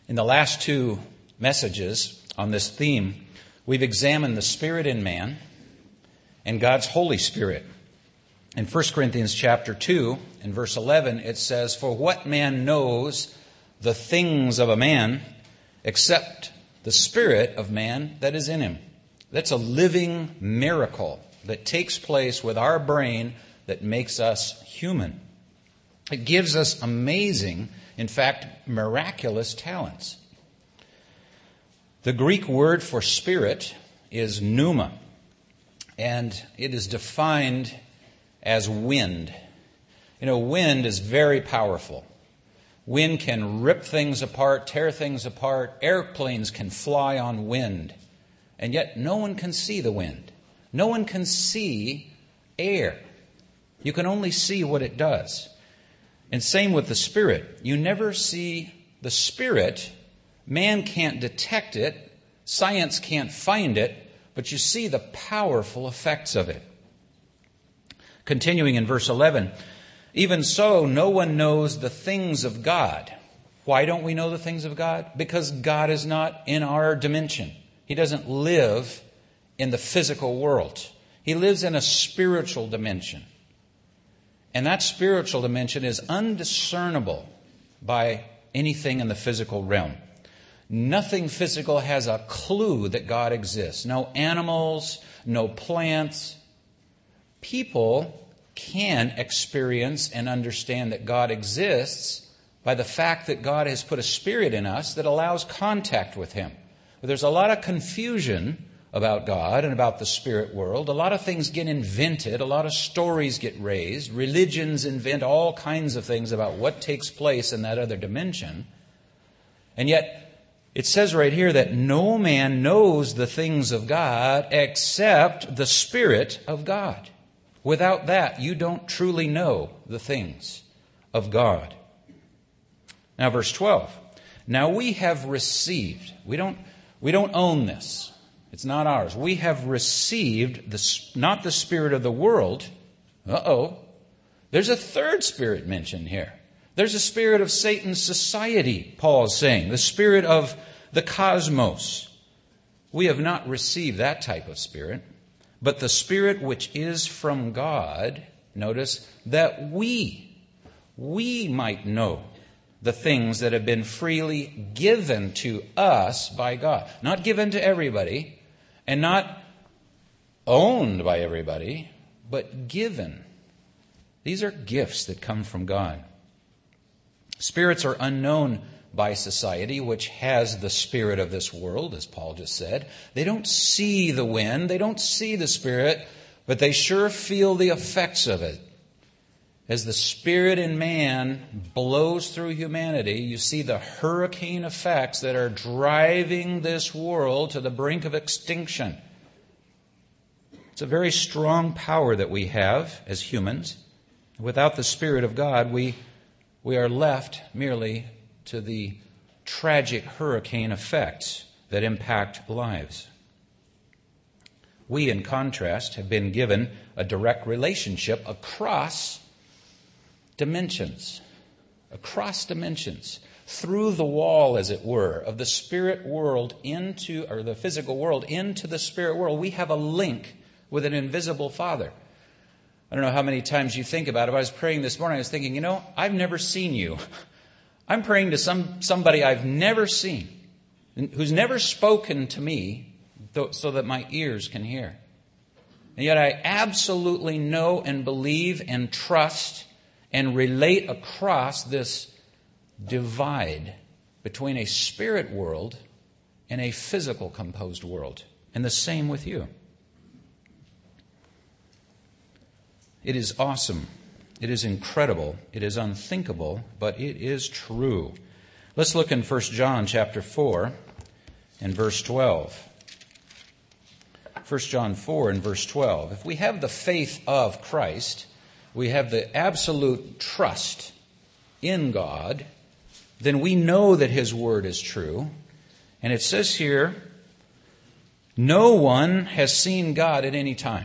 In the last two messages on this theme, we've examined the Spirit in man and God's Holy Spirit. In 1 Corinthians chapter 2, in verse 11, it says, "For what man knows the things of a man except the spirit of man that is in him?" That's a living miracle that takes place with our brain that makes us human. It gives us amazing, in fact, miraculous talents. The Greek word for spirit is pneuma, and it is defined as wind. You know, wind is very powerful. Wind can rip things apart, tear things apart. Airplanes can fly on wind. And yet no one can see the wind. No one can see air. You can only see what it does. And same with the Spirit. You never see the Spirit. Man can't detect it. Science can't find it. But you see the powerful effects of it. Continuing in verse 11, "Even so, no one knows the things of God." Why don't we know the things of God? Because God is not in our dimension. He doesn't live in the physical world. He lives in a spiritual dimension. And that spiritual dimension is undiscernible by anything in the physical realm. Nothing physical has a clue that God exists. No animals, no plants. People can experience and understand that God exists by the fact that God has put a spirit in us that allows contact with Him. But there's a lot of confusion about God and about the spirit world. A lot of things get invented. A lot of stories get raised. Religions invent all kinds of things about what takes place in that other dimension. And yet, it says right here that no man knows the things of God except the Spirit of God. Without that, you don't truly know the things of God. Now, verse 12. "Now we have received." We don't own this. It's not ours. "We have received not the spirit of the world." There's a third spirit mentioned here. There's a spirit of Satan's society, Paul's saying. The spirit of the cosmos. We have not received that type of spirit. But the Spirit which is from God, notice, that we might know the things that have been freely given to us by God. Not given to everybody, and not owned by everybody, but given. These are gifts that come from God. Spirits are unknown by society, which has the spirit of this world, as Paul just said. They don't see the wind, they don't see the Spirit, but they sure feel the effects of it. As the Spirit in man blows through humanity, you see the hurricane effects that are driving this world to the brink of extinction. It's a very strong power that we have as humans. Without the Spirit of God, we are left merely to the tragic hurricane effects that impact lives. We, in contrast, have been given a direct relationship across dimensions, through the wall, as it were, of the spirit world or the physical world into the spirit world. We have a link with an invisible Father. I don't know how many times you think about it. I was praying this morning, I was thinking, I've never seen you. I'm praying to somebody I've never seen, who's never spoken to me so that my ears can hear. And yet I absolutely know and believe and trust and relate across this divide between a spirit world and a physical composed world. And the same with you. It is awesome. It is incredible. It is unthinkable, but it is true. Let's look in 1 John chapter 4 and verse 12. 1 John 4 and verse 12. If we have the faith of Christ, we have the absolute trust in God, then we know that His Word is true. And it says here, no one has seen God at any time.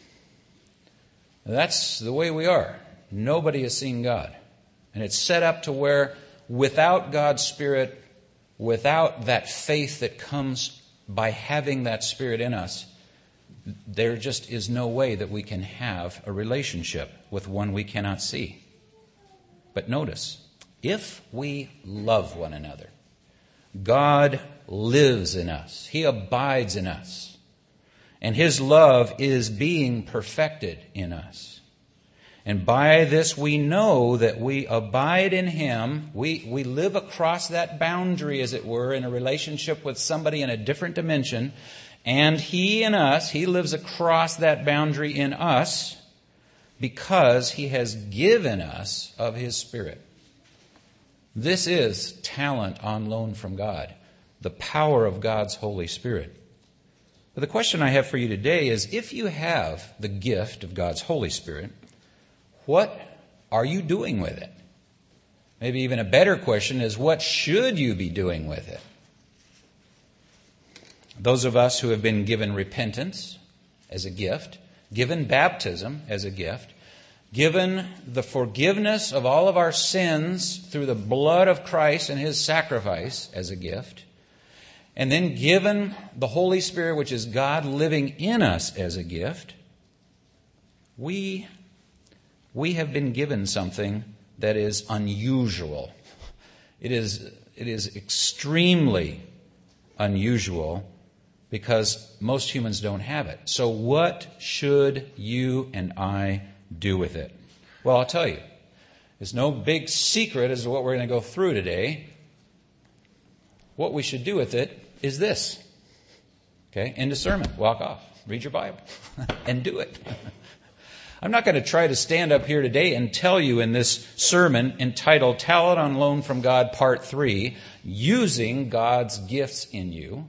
That's the way we are. Nobody has seen God. And it's set up to where without God's Spirit, without that faith that comes by having that Spirit in us, there just is no way that we can have a relationship with one we cannot see. But notice, if we love one another, God lives in us. He abides in us. And His love is being perfected in us. And by this we know that we abide in Him. We live across that boundary, as it were, in a relationship with somebody in a different dimension. And He in us, He lives across that boundary in us because He has given us of His Spirit. This is talent on loan from God, the power of God's Holy Spirit. But the question I have for you today is, if you have the gift of God's Holy Spirit, what are you doing with it? Maybe even a better question is, what should you be doing with it? Those of us who have been given repentance as a gift, given baptism as a gift, given the forgiveness of all of our sins through the blood of Christ and His sacrifice as a gift, and then given the Holy Spirit, which is God living in us as a gift, we have been given something that is unusual. It is extremely unusual because most humans don't have it. So what should you and I do with it? Well, I'll tell you. There's no big secret as to what we're going to go through today. What we should do with it is this. Okay? End of sermon. Walk off. Read your Bible. And do it. I'm not going to try to stand up here today and tell you in this sermon entitled Talent on Loan from God Part 3, using God's gifts in you.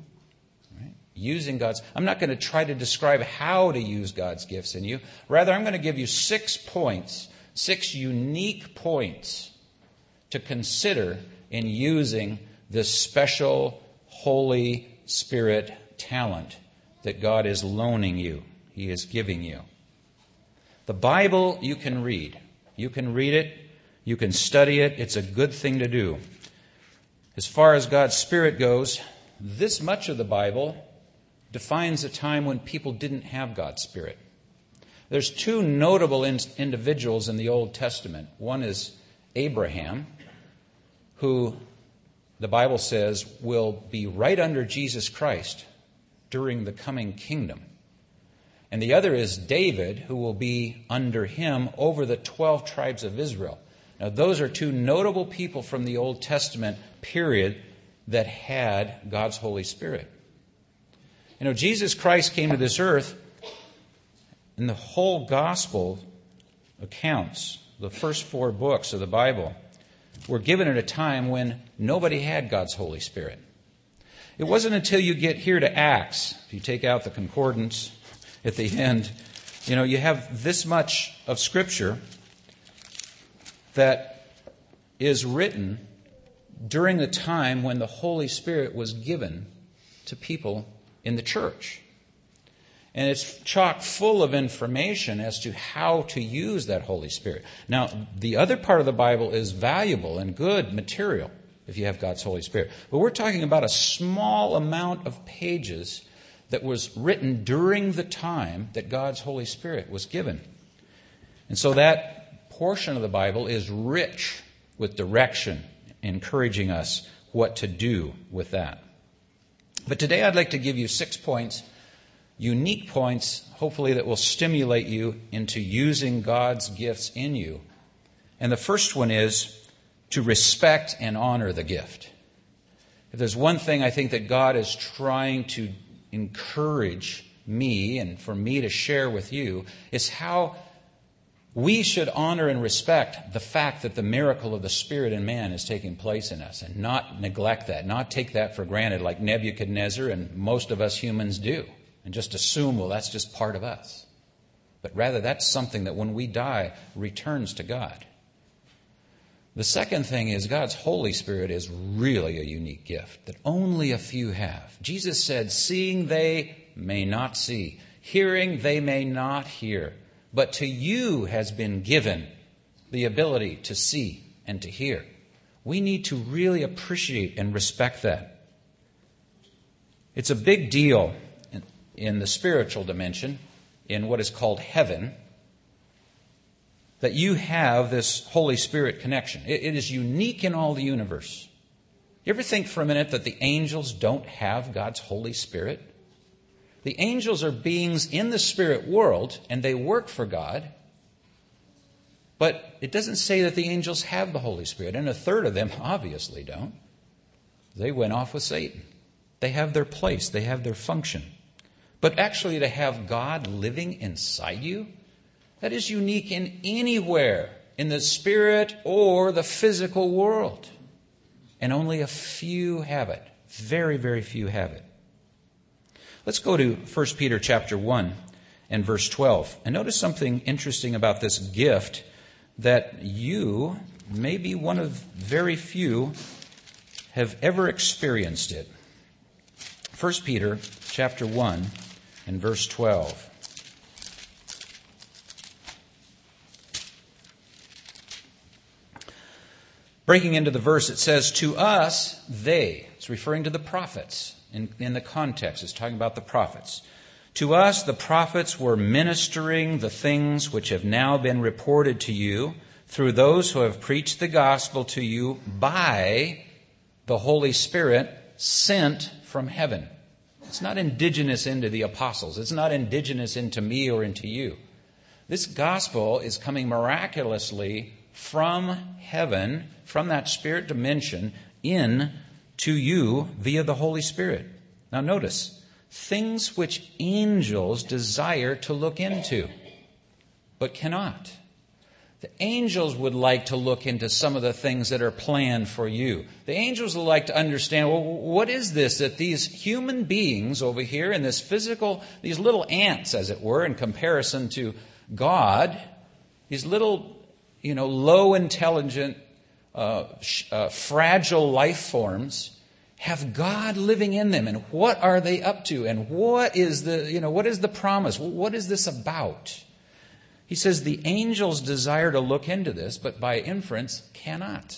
I'm not going to try to describe how to use God's gifts in you. Rather, I'm going to give you 6 points, 6 unique points to consider in using this special Holy Spirit talent that God is loaning you. He is giving you. The Bible you can read. You can read it. You can study it. It's a good thing to do. As far as God's Spirit goes, this much of the Bible defines a time when people didn't have God's Spirit. There's 2 notable individuals in the Old Testament. One is Abraham, who the Bible says will be right under Jesus Christ during the coming kingdom. And the other is David, who will be under him over the 12 tribes of Israel. Now, those are 2 notable people from the Old Testament period that had God's Holy Spirit. You know, Jesus Christ came to this earth, and the whole gospel accounts, the first 4 books of the Bible, were given at a time when nobody had God's Holy Spirit. It wasn't until you get here to Acts, if you take out the concordance at the end, you have this much of Scripture that is written during the time when the Holy Spirit was given to people in the church. And it's chock full of information as to how to use that Holy Spirit. Now, the other part of the Bible is valuable and good material if you have God's Holy Spirit. But we're talking about a small amount of pages that was written during the time that God's Holy Spirit was given. And so that portion of the Bible is rich with direction, encouraging us what to do with that. But today I'd like to give you 6 points, unique points, hopefully that will stimulate you into using God's gifts in you. And the first one is to respect and honor the gift. If there's one thing I think that God is trying to encourage me and for me to share with you, is how we should honor and respect the fact that the miracle of the Spirit in man is taking place in us, and not neglect that, not take that for granted like Nebuchadnezzar and most of us humans do, and just assume, well, that's just part of us. But rather, that's something that when we die returns to God. The second thing is God's Holy Spirit is really a unique gift that only a few have. Jesus said, seeing they may not see, hearing they may not hear, but to you has been given the ability to see and to hear. We need to really appreciate and respect that. It's a big deal in the spiritual dimension, in what is called heaven, that you have this Holy Spirit connection. It is unique in all the universe. You ever think for a minute that the angels don't have God's Holy Spirit? The angels are beings in the spirit world, and they work for God. But it doesn't say that the angels have the Holy Spirit, and a third of them obviously don't. They went off with Satan. They have their place. They have their function. But actually to have God living inside you, that is unique in anywhere in the spirit or the physical world. And only a few have it. Very, very few have it. Let's go to 1 Peter chapter 1 and verse 12. And notice something interesting about this gift, that you may be one of very few have ever experienced it. 1 Peter chapter 1 and verse 12. Breaking into the verse, it says, to us, they. It's referring to the prophets. In the context, it's talking about the prophets. To us, the prophets were ministering the things which have now been reported to you through those who have preached the gospel to you by the Holy Spirit sent from heaven. It's not indigenous into the apostles. It's not indigenous into me or into you. This gospel is coming miraculously from heaven, from that spirit dimension, in to you via the Holy Spirit. Now notice, things which angels desire to look into, but cannot. The angels would like to look into some of the things that are planned for you. The angels would like to understand, well, what is this that these human beings over here in this physical, these little ants, as it were, in comparison to God, these little, low intelligent, fragile life forms, have God living in them, and what are they up to, and what is the promise? What is this about? He says the angels desire to look into this, but by inference cannot.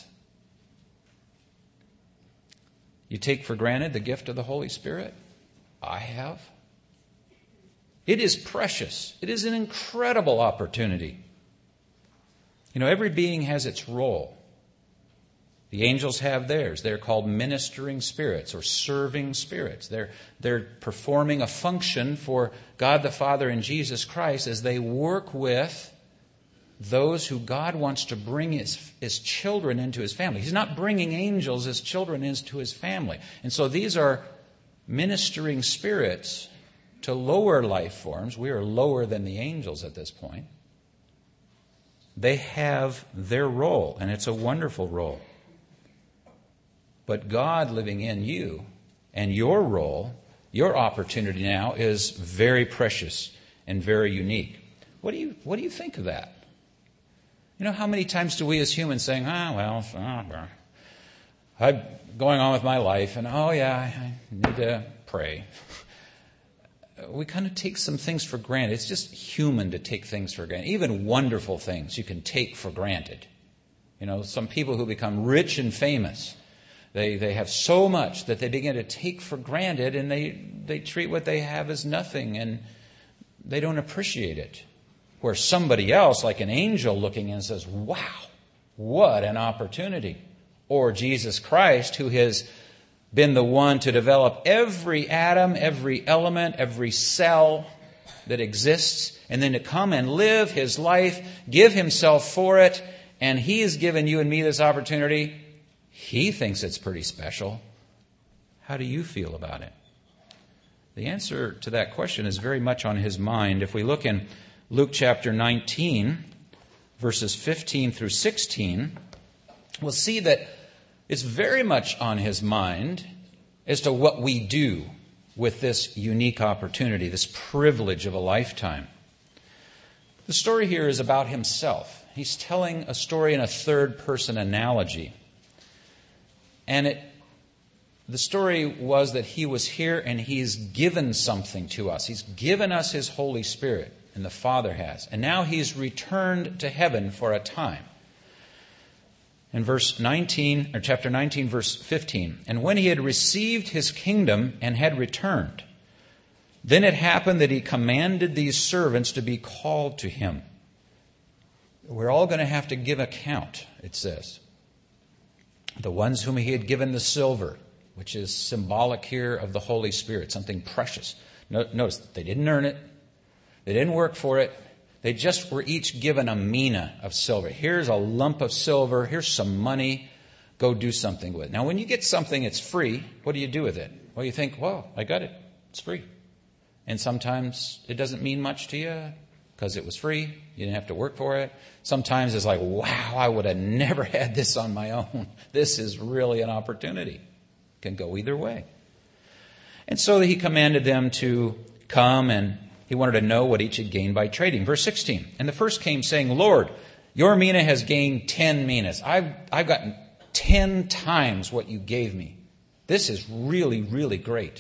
You take for granted the gift of the Holy Spirit? I have. It is precious. It is an incredible opportunity. Every being has its role. The angels have theirs. They're called ministering spirits or serving spirits. They're performing a function for God the Father and Jesus Christ as they work with those who God wants to bring his children into his family. He's not bringing angels as children into his family. And so these are ministering spirits to lower life forms. We are lower than the angels at this point. They have their role, and it's a wonderful role. But God living in you and your role, your opportunity now is very precious and very unique. What do you think of that? How many times do we as humans saying, I'm going on with my life, and I need to pray. We kind of take some things for granted. It's just human to take things for granted. Even wonderful things you can take for granted. Some people who become rich and famous, They have so much that they begin to take for granted, and they treat what they have as nothing, and they don't appreciate it. Where somebody else, like an angel looking in, says, wow, what an opportunity. Or Jesus Christ, who has been the one to develop every atom, every element, every cell that exists, and then to come and live his life, give himself for it, and he has given you and me this opportunity. He thinks it's pretty special. How do you feel about it? The answer to that question is very much on his mind. If we look in Luke chapter 19, verses 15 through 16, we'll see that it's very much on his mind as to what we do with this unique opportunity, this privilege of a lifetime. The story here is about himself. He's telling a story in a third-person analogy. And the story was that he was here and he's given something to us. He's given us his Holy Spirit, and the Father has. And now he's returned to heaven for a time. in verse 19, or chapter 19, verse 15. And when he had received his kingdom and had returned, then it happened that he commanded these servants to be called to him. We're all going to have to give account, it says. The ones whom he had given the silver, which is symbolic here of the Holy Spirit, something precious. Notice, they didn't earn it. They didn't work for it. They just were each given a mina of silver. Here's a lump of silver. Here's some money. Go do something with it. Now, when you get something that's free, what do you do with it? Well, you think, well, I got it. It's free. And sometimes it doesn't mean much to you because it was free. You didn't have to work for it. Sometimes it's like, wow, I would have never had this on my own. This is really an opportunity. It can go either way. And so he commanded them to come, and he wanted to know what each had gained by trading. Verse 16, and the first came saying, Lord, your mina has gained 10 minas. I've gotten 10 times what you gave me. This is really, really great.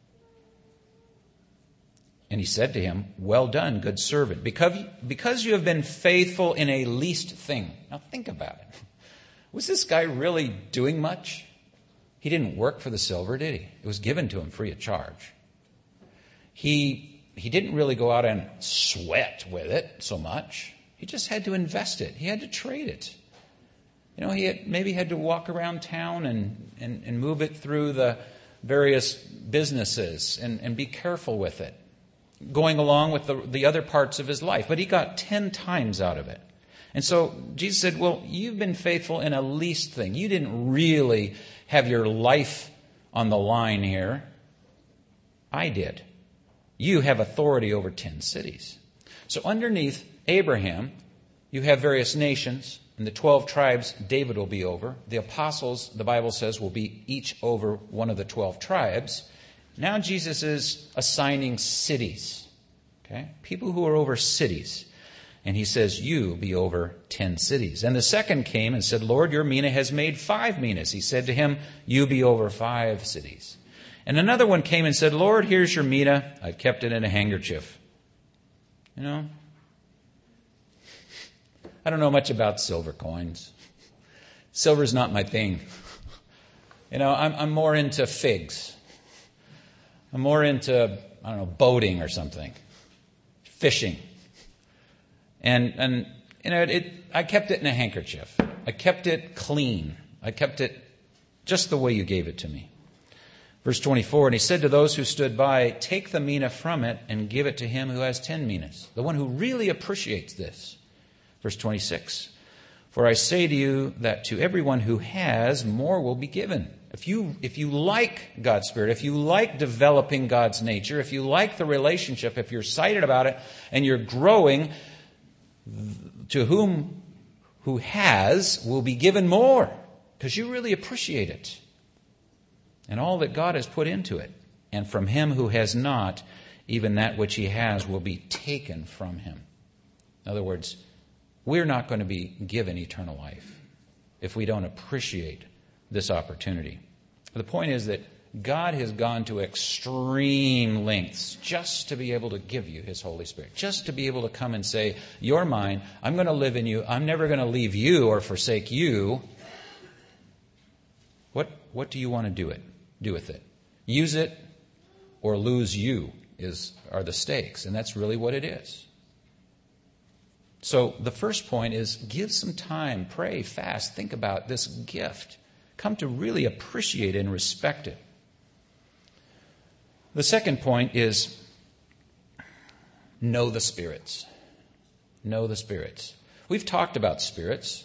And he said to him, well done, good servant, because you have been faithful in a least thing. Now think about it. Was this guy really doing much? He didn't work for the silver, did he? It was given to him free of charge. He didn't really go out and sweat with it so much. He just had to invest it. He had to trade it. You know, he maybe had to walk around town and move it through the various businesses and be careful with it, going along with the other parts of his life. But he got 10 times out of it. And so Jesus said, well, you've been faithful in a least thing. You didn't really have your life on the line here. I did. You have authority over 10 cities. So underneath Abraham, you have various nations, and the 12 tribes David will be over. The apostles, the Bible says, will be each over one of the 12 tribes. Now Jesus is assigning cities, okay? People who are over cities. And he says, you be over 10 cities. And the second came and said, Lord, your mina has made 5 minas. He said to him, you be over 5 cities. And another one came and said, Lord, here's your mina. I've kept it in a handkerchief. You know, I don't know much about silver coins. Silver's not my thing. You know, I'm more into figs. I'm more into, I don't know, boating or something. Fishing. And you know, I kept it in a handkerchief. I kept it clean. I kept it just the way you gave it to me. Verse 24, and he said to those who stood by, take the mina from it and give it to him who has 10 minas, the one who really appreciates this. Verse 26, for I say to you that to everyone who has, more will be given. If you like God's Spirit, if you like developing God's nature, if you like the relationship, if you're excited about it and you're growing, to whom who has will be given more, because you really appreciate it and all that God has put into it. And from him who has not, even that which he has will be taken from him. In other words, we're not going to be given eternal life if we don't appreciate this opportunity. The point is that God has gone to extreme lengths just to be able to give you his Holy Spirit, just to be able to come and say, you're mine, I'm going to live in you, I'm never going to leave you or forsake you. What do you want to do with it? Use it or lose you are the stakes, and that's really what it is. So the first point is give some time, pray, fast, think about this gift. Come to really appreciate and respect it. The second point is know the spirits. Know the spirits. We've talked about spirits.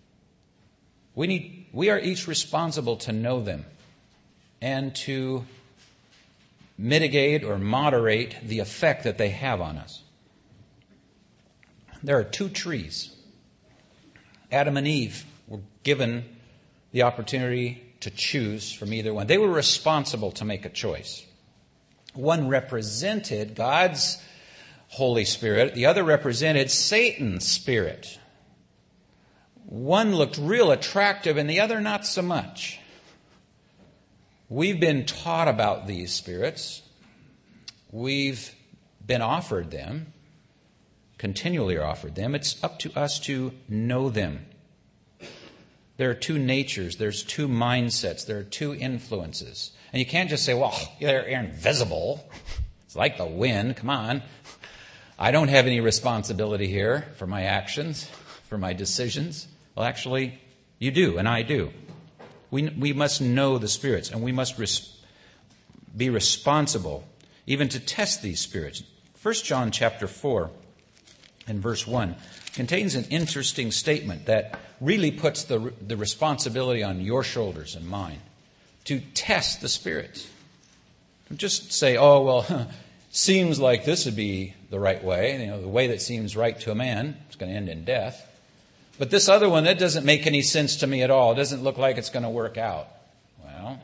We are each responsible to know them and to mitigate or moderate the effect that they have on us. There are 2 trees. Adam and Eve were given the opportunity to choose from either one. They were responsible to make a choice. One represented God's Holy Spirit. The other represented Satan's spirit. One looked real attractive and the other not so much. We've been taught about these spirits. We've been offered them, continually offered them. It's up to us to know them. There are two natures. There's two mindsets. There are two influences. And you can't just say, well, they're invisible. It's like the wind. Come on. I don't have any responsibility here for my actions, for my decisions. Well, actually, you do, and I do. We must know the spirits, and we must be responsible even to test these spirits. 1 John chapter 4 and verse 1 contains an interesting statement that really puts the responsibility on your shoulders and mine to test the spirits. Don't just say, oh, well, seems like this would be the right way. The way that seems right to a man is going to end in death. But this other one, that doesn't make any sense to me at all. It doesn't look like it's going to work out. Well,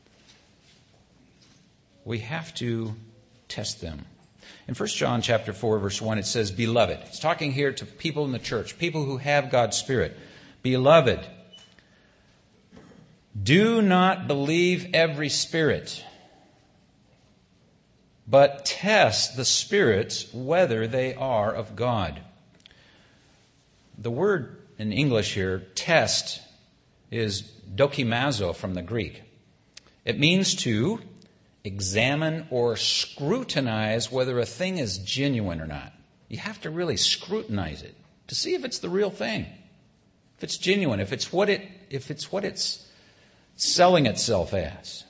we have to test them. In 1 John chapter 4, verse 1, it says, Beloved. It's talking here to people in the church, people who have God's Spirit. Beloved, do not believe every spirit, but test the spirits whether they are of God. The word in English here, test, is dokimazo from the Greek. It means to examine or scrutinize whether a thing is genuine or not. You have to really scrutinize it to see if it's the real thing, if it's genuine, if it's what it's selling itself as.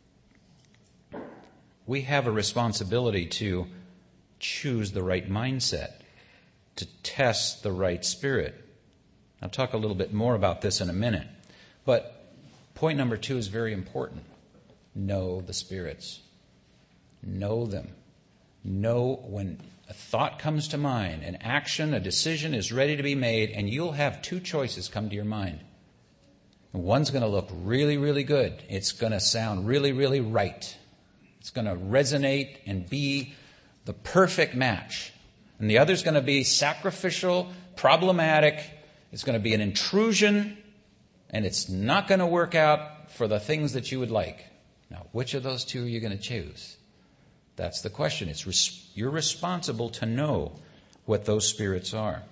We have a responsibility to choose the right mindset, to test the right spirit. I'll talk a little bit more about this in a minute. But point number 2 is very important. Know the spirits. Know them. Know when a thought comes to mind, an action, a decision is ready to be made, and you'll have two choices come to your mind. One's going to look really, really good. It's going to sound really, really right. It's going to resonate and be the perfect match. And the other's going to be sacrificial, problematic. It's going to be an intrusion, and it's not going to work out for the things that you would like. Now, which of those two are you going to choose? That's the question. You're responsible to know what those spirits are.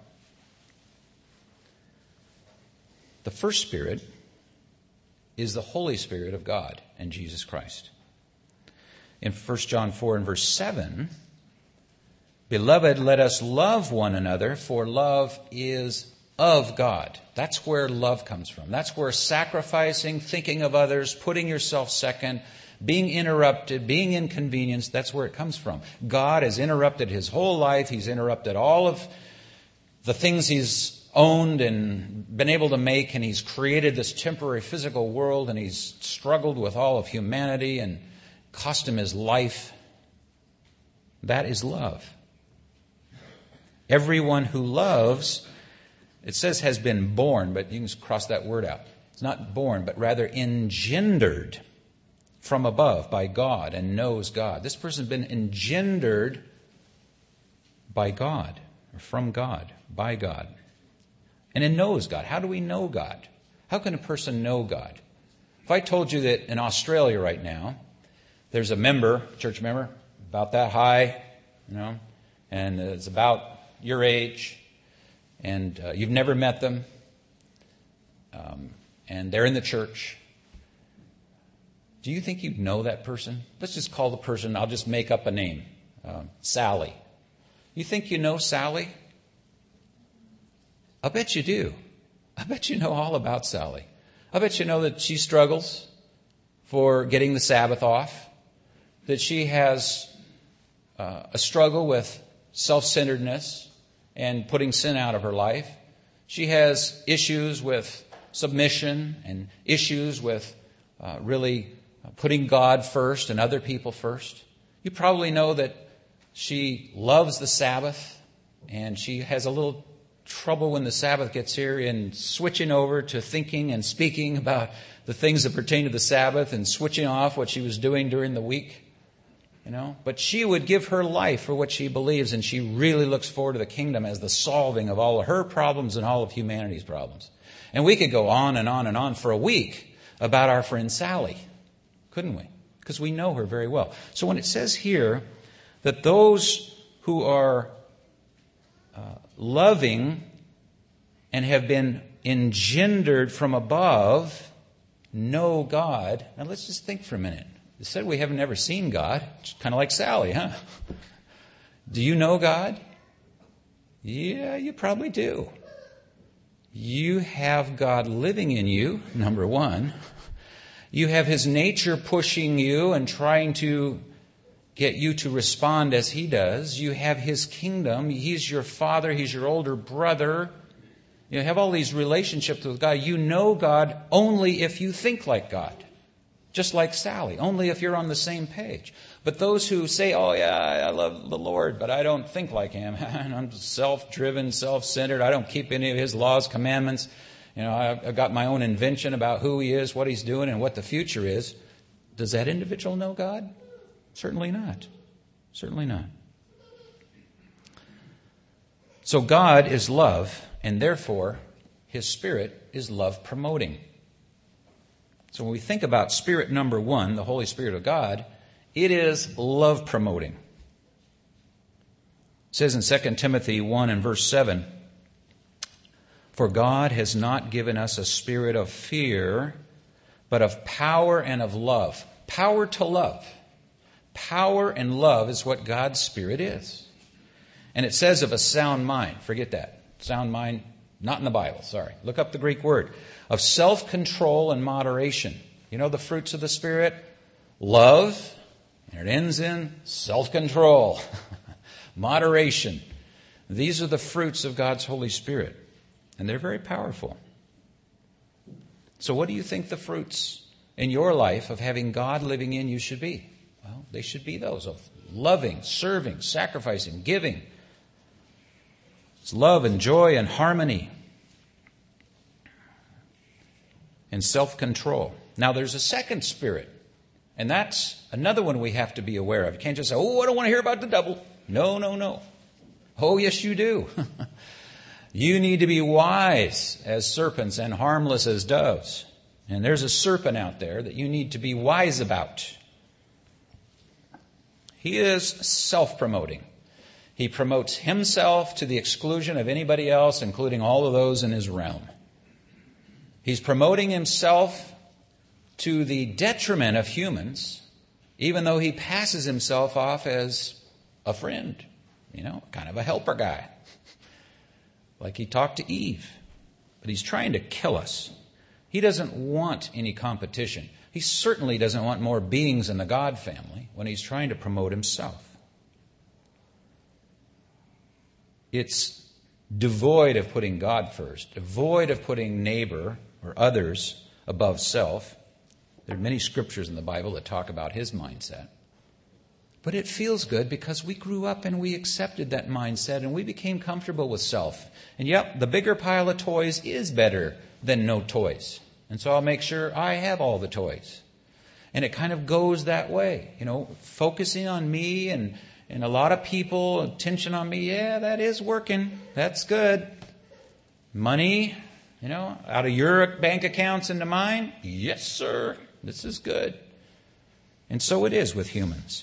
The first spirit is the Holy Spirit of God and Jesus Christ. In 1 John 4 and verse 7, Beloved, let us love one another, for love is of God. That's where love comes from. That's where sacrificing, thinking of others, putting yourself second, being interrupted, being inconvenienced, that's where it comes from. God has interrupted his whole life. He's interrupted all of the things he's owned and been able to make, and he's created this temporary physical world, and he's struggled with all of humanity and cost him his life. That is love. Everyone who loves, it says has been born, but you can cross that word out. It's not born, but rather engendered from above by God and knows God. This person's been engendered by God, or from God, by God. And it knows God. How do we know God? How can a person know God? If I told you that in Australia right now, there's a church member, about that high, and it's about your age, and you've never met them, and they're in the church, do you think you'd know that person? Let's just call the person, I'll just make up a name, Sally. You think you know Sally? I bet you do. I bet you know all about Sally. I bet you know that she struggles for getting the Sabbath off, that she has a struggle with self-centeredness and putting sin out of her life. She has issues with submission and issues with really putting God first and other people first. You probably know that she loves the Sabbath, and she has a little trouble when the Sabbath gets here in switching over to thinking and speaking about the things that pertain to the Sabbath and switching off what she was doing during the week. But she would give her life for what she believes, and she really looks forward to the kingdom as the solving of all of her problems and all of humanity's problems. And we could go on and on and on for a week about our friend Sally, couldn't we? Because we know her very well. So when it says here that those who are loving and have been engendered from above, know God. Now let's just think for a minute. It said we haven't ever seen God. It's kind of like Sally, huh? Do you know God? Yeah, you probably do. You have God living in you, number one. You have His nature pushing you and trying to get you to respond as He does. You have His kingdom. He's your father. He's your older brother. You have all these relationships with God. You know God only if you think like God. Just like Sally, only if you're on the same page. But those who say, oh yeah, I love the Lord, but I don't think like Him. I'm self-driven, self-centered. I don't keep any of His laws, commandments. I've got my own invention about who He is, what He's doing, and what the future is. Does that individual know God? Certainly not. Certainly not. So God is love, and therefore His Spirit is love promoting. So when we think about Spirit number one, the Holy Spirit of God, it is love promoting. It says in 2 Timothy 1 and verse 7, "For God has not given us a spirit of fear, but of power and of love." Power to love. Power and love is what God's Spirit is. And it says of a sound mind. Forget that. Sound mind, not in the Bible, sorry. Look up the Greek word. Of self-control and moderation. You know the fruits of the Spirit? Love, and it ends in self-control. Moderation. These are the fruits of God's Holy Spirit. And they're very powerful. So what do you think the fruits in your life of having God living in you should be? Well, they should be those of loving, serving, sacrificing, giving. It's love and joy and harmony and self-control. Now there's a second spirit, and that's another one we have to be aware of. You can't just say, oh, I don't want to hear about the devil. No. Oh, yes, you do. You need to be wise as serpents and harmless as doves. And there's a serpent out there that you need to be wise about. He is self-promoting. He promotes himself to the exclusion of anybody else, including all of those in his realm. He's promoting himself to the detriment of humans, even though he passes himself off as a friend, kind of a helper guy. Like he talked to Eve. But he's trying to kill us. He doesn't want any competition. He certainly doesn't want more beings in the God family when he's trying to promote himself. It's devoid of putting God first, devoid of putting neighbor or others above self. There are many scriptures in the Bible that talk about his mindset. But it feels good because we grew up and we accepted that mindset and we became comfortable with self. And yep, the bigger pile of toys is better than no toys. And so I'll make sure I have all the toys. And it kind of goes that way, focusing on me and a lot of people, attention on me. Yeah, that is working. That's good. Money, out of your bank accounts into mine. Yes, sir. This is good. And so it is with humans.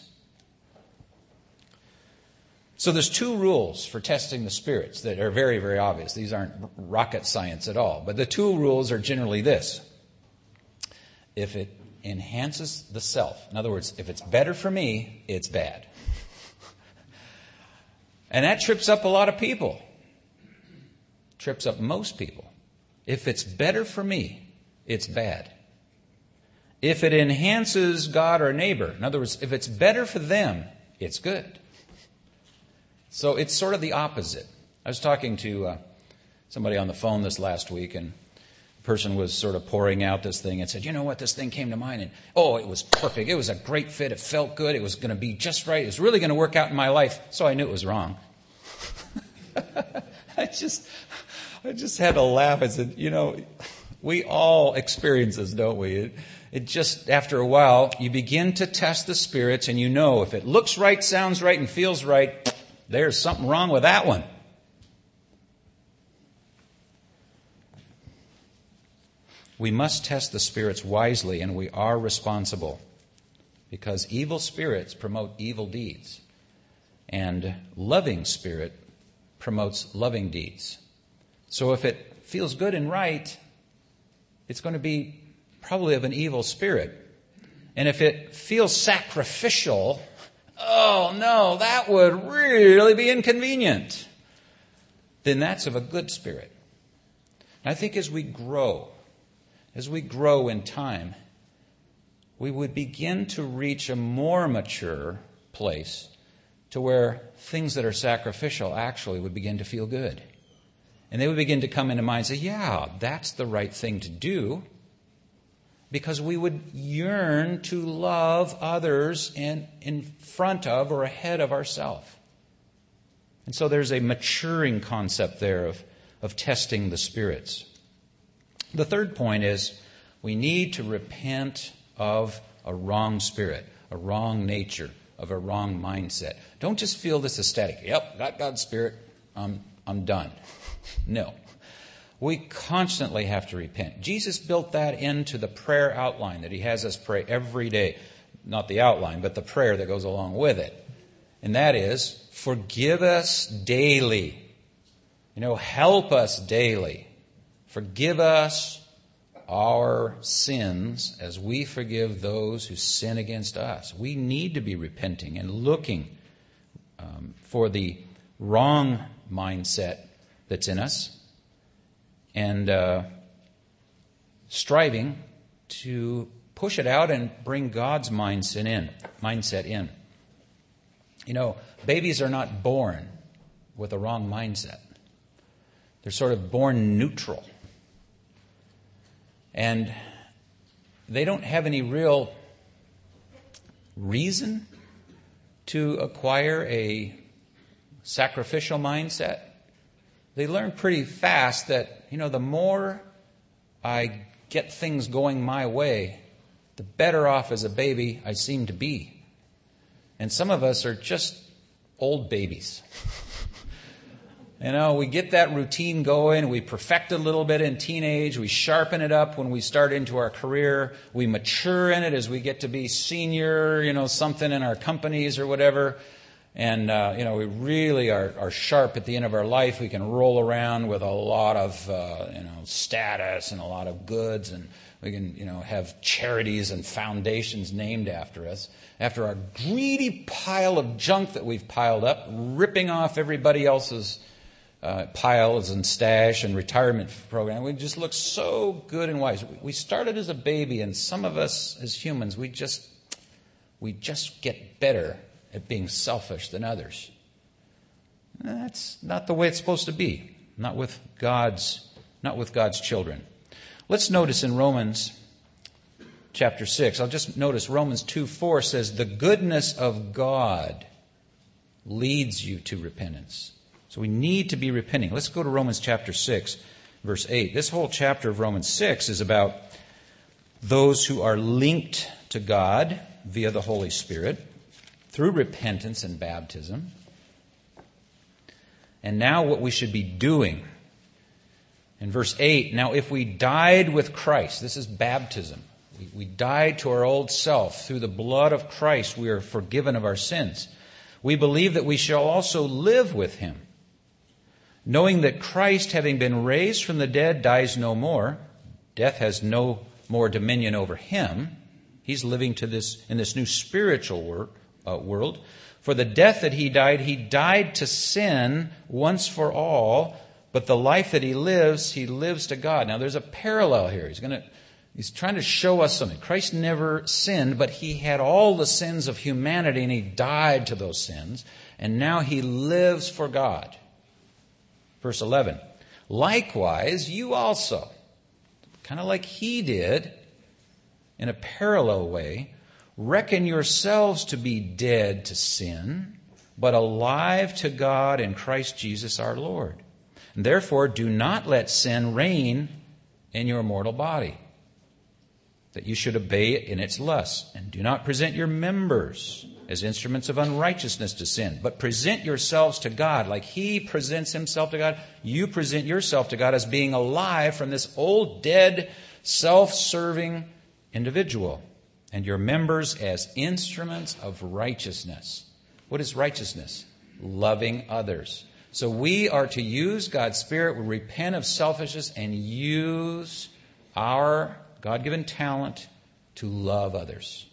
So there's two rules for testing the spirits that are very, very obvious. These aren't rocket science at all. But the two rules are generally this. If it enhances the self, in other words, if it's better for me, it's bad. And that trips up a lot of people. Trips up most people. If it's better for me, it's bad. If it enhances God or neighbor, in other words, if it's better for them, it's good. So it's sort of the opposite. I was talking to somebody on the phone this last week, and the person was sort of pouring out this thing and said, you know what, this thing came to mind, and it was perfect. It was a great fit. It felt good. It was going to be just right. It was really going to work out in my life. So I knew it was wrong. I just had to laugh. I said, we all experience this, don't we? It just, after a while, you begin to test the spirits, and if it looks right, sounds right, and feels right, there's something wrong with that one. We must test the spirits wisely, and we are responsible, because evil spirits promote evil deeds, and loving spirit promotes loving deeds. So if it feels good and right, it's going to be probably of an evil spirit. And if it feels sacrificial, oh no, that would really be inconvenient, then that's of a good spirit. And I think as we grow in time, we would begin to reach a more mature place to where things that are sacrificial actually would begin to feel good. And they would begin to come into mind and say, yeah, that's the right thing to do. Because we would yearn to love others in front of or ahead of ourselves. And so there's a maturing concept there of testing the spirits. The third point is we need to repent of a wrong spirit, a wrong nature, of a wrong mindset. Don't just feel this ecstatic. Yep, got God's spirit. I'm done. No. We constantly have to repent. Jesus built that into the prayer outline that he has us pray every day. Not the outline, but the prayer that goes along with it. And that is, forgive us daily. Help us daily. Forgive us our sins as we forgive those who sin against us. We need to be repenting and looking for the wrong mindset that's in us and striving to push it out and bring God's mindset in. Babies are not born with a wrong mindset. They're sort of born neutral. And they don't have any real reason to acquire a sacrificial mindset. They learn pretty fast that, the more I get things going my way, the better off as a baby I seem to be. And some of us are just old babies. We get that routine going. We perfect it a little bit in teenage. We sharpen it up when we start into our career. We mature in it as we get to be senior, something in our companies or whatever. And, we really are sharp at the end of our life. We can roll around with a lot of, status and a lot of goods. And we can, have charities and foundations named after us. After our greedy pile of junk that we've piled up, ripping off everybody else's piles and stash and retirement program. We just look so good and wise. We started as a baby, and some of us as humans, we just get better at being selfish than others. That's not the way it's supposed to be. Not with God's children. Let's notice in Romans chapter 6. I'll just notice Romans 2:4 says, the goodness of God leads you to repentance. So we need to be repenting. Let's go to Romans chapter 6, verse 8. This whole chapter of Romans 6 is about those who are linked to God via the Holy Spirit through repentance and baptism. And now what we should be doing. In verse 8, now if we died with Christ, this is baptism. We died to our old self. Through the blood of Christ we are forgiven of our sins. We believe that we shall also live with him. Knowing that Christ, having been raised from the dead, dies no more. Death has no more dominion over him. He's living in this new spiritual world. For the death that he died to sin once for all. But the life that he lives to God. Now there's a parallel here. He's trying to show us something. Christ never sinned, but he had all the sins of humanity and he died to those sins. And now he lives for God. Verse 11, likewise, you also, kind of like he did, in a parallel way, reckon yourselves to be dead to sin, but alive to God in Christ Jesus our Lord. And therefore, do not let sin reign in your mortal body, that you should obey it in its lusts. And do not present your members as instruments of unrighteousness to sin, but present yourselves to God like he presents himself to God. You present yourself to God as being alive from this old, dead, self-serving individual, and your members as instruments of righteousness. What is righteousness? Loving others. So we are to use God's Spirit. We repent of selfishness and use our God-given talent to love others.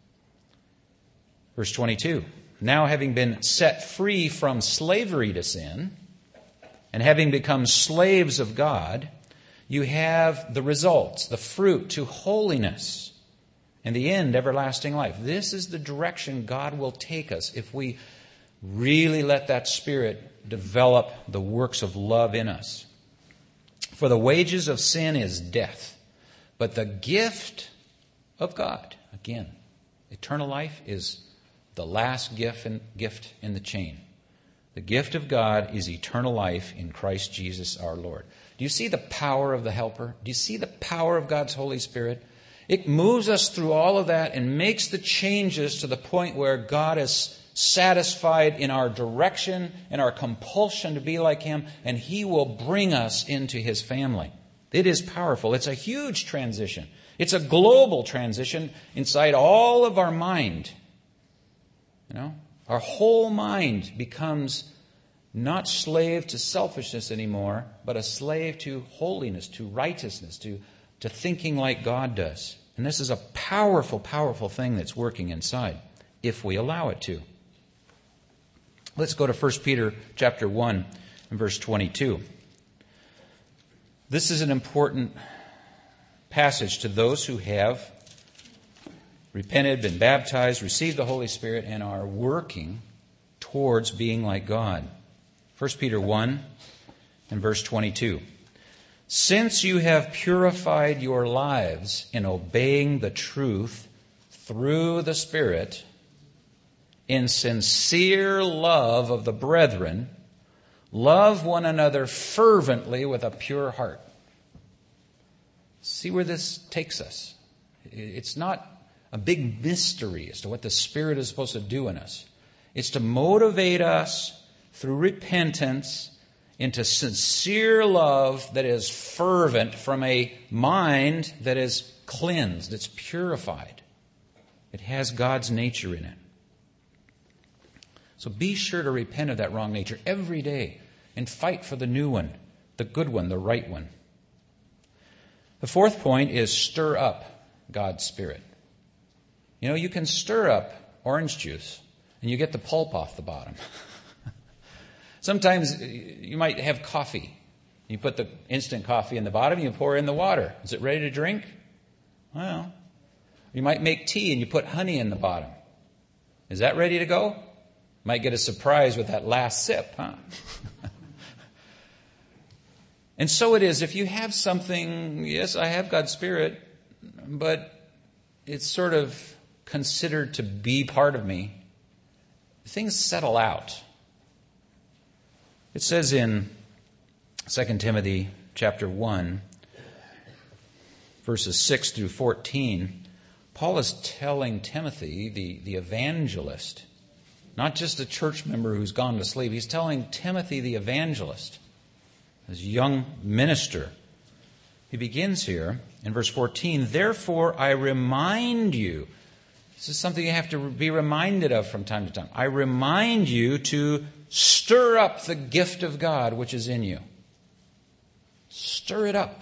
Verse 22, now having been set free from slavery to sin and having become slaves of God, you have the results, the fruit to holiness and the end, everlasting life. This is the direction God will take us if we really let that Spirit develop the works of love in us. For the wages of sin is death, but the gift of God, again, eternal life is the last gift in the chain. The gift of God is eternal life in Christ Jesus our Lord. Do you see the power of the Helper? Do you see the power of God's Holy Spirit? It moves us through all of that and makes the changes to the point where God is satisfied in our direction and our compulsion to be like Him, and He will bring us into His family. It is powerful. It's a huge transition. It's a global transition inside all of our mind. Our whole mind becomes not slave to selfishness anymore, but a slave to holiness, to righteousness, to thinking like God does. And this is a powerful, powerful thing that's working inside, if we allow it to. Let's go to 1 Peter chapter 1 and verse 22. This is an important passage to those who have repented, been baptized, received the Holy Spirit, and are working towards being like God. 1 Peter 1 and verse 22. Since you have purified your lives in obeying the truth through the Spirit, in sincere love of the brethren, love one another fervently with a pure heart. See where this takes us. It's not a big mystery as to what the Spirit is supposed to do in us. It's to motivate us through repentance into sincere love that is fervent from a mind that is cleansed, it's purified. It has God's nature in it. So be sure to repent of that wrong nature every day and fight for the new one, the good one, the right one. The fourth point is stir up God's Spirit. You can stir up orange juice and you get the pulp off the bottom. Sometimes you might have coffee. You put the instant coffee in the bottom, you pour in the water. Is it ready to drink? Well, you might make tea and you put honey in the bottom. Is that ready to go? Might get a surprise with that last sip, huh? And so it is. If you have something, yes, I have God's Spirit, but it's sort of considered to be part of me, things settle out. It says in 2 Timothy chapter 1, verses 6 through 14, Paul is telling Timothy, the evangelist, not just a church member who's gone to sleep, he's telling Timothy the evangelist, this young minister. He begins here in verse 14, therefore I remind you. This is something you have to be reminded of from time to time. I remind you to stir up the gift of God which is in you. Stir it up.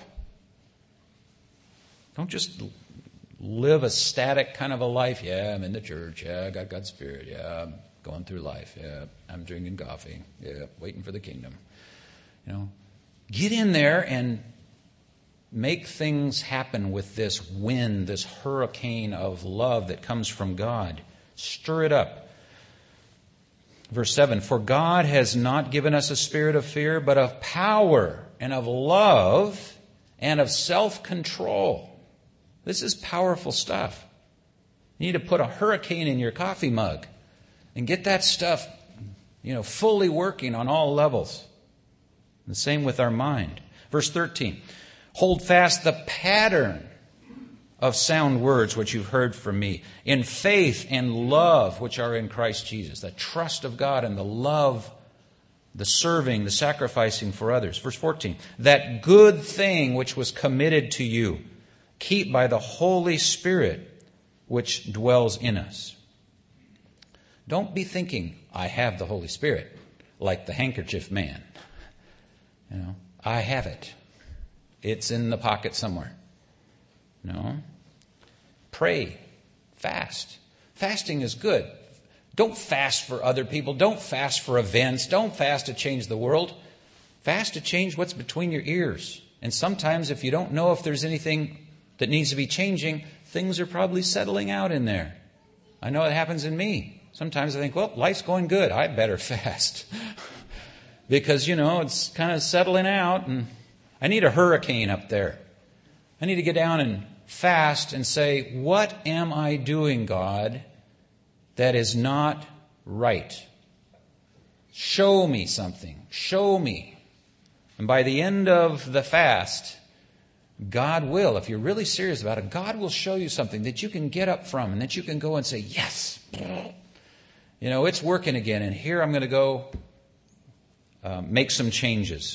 Don't just live a static kind of a life. Yeah, I'm in the church. Yeah, I got God's Spirit. Yeah, I'm going through life. Yeah, I'm drinking coffee. Yeah, waiting for the kingdom. Get in there and make things happen with this wind, this hurricane of love that comes from God. Stir it up. Verse 7, for God has not given us a spirit of fear, but of power and of love and of self-control. This is powerful stuff. You need to put a hurricane in your coffee mug and get that stuff, fully working on all levels. The same with our mind. Verse 13, hold fast the pattern of sound words which you've heard from me, in faith and love which are in Christ Jesus. The trust of God and the love, the serving, the sacrificing for others. Verse 14, that good thing which was committed to you, keep by the Holy Spirit which dwells in us. Don't be thinking, I have the Holy Spirit, like the handkerchief man. I have it. It's in the pocket somewhere. No. Pray. Fast. Fasting is good. Don't fast for other people. Don't fast for events. Don't fast to change the world. Fast to change what's between your ears. And sometimes if you don't know if there's anything that needs to be changing, things are probably settling out in there. I know it happens in me. Sometimes I think, well, life's going good. I better fast. Because, it's kind of settling out and I need a hurricane up there. I need to get down and fast and say, what am I doing, God, that is not right? Show me something. Show me. And by the end of the fast, God will, if you're really serious about it, God will show you something that you can get up from and that you can go and say, yes, it's working again. And here I'm going to go make some changes.